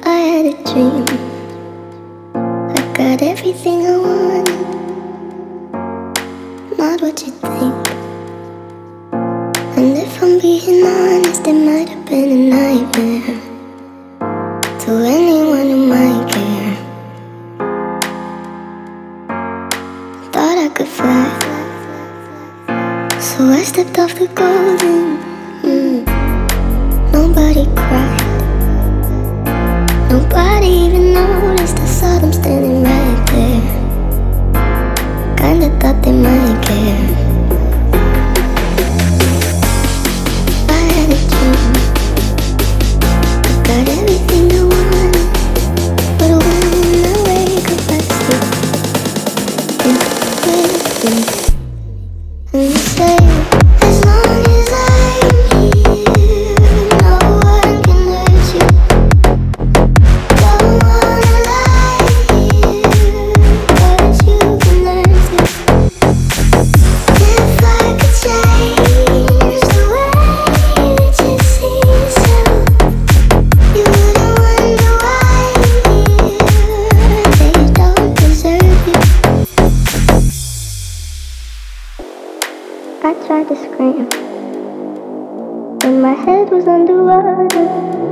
I had a dream. I got everything I wanted, not what you think. And if I'm being honest, it might have been a nightmare to anyone who might care. Thought I could fly, so I stepped off the golden. Nobody cried, nobody even noticed. I saw them standing right there. Kinda thought they might care. I had a dream, I got everything I wanted, but when I wake up I still think of you. And you say, as long as I'm here, no one can hurt you. Don't wanna lie here, but you can learn to. If I could change the way that you see yourself, you wouldn't wonder why they don't deserve you. I tried to scream when my head was underwater.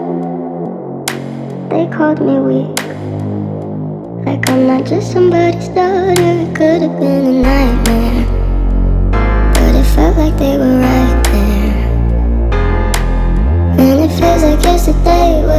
They called me weak, like I'm not just somebody's daughter. It could have been a nightmare, but it felt like they were right there. And it feels like yesterday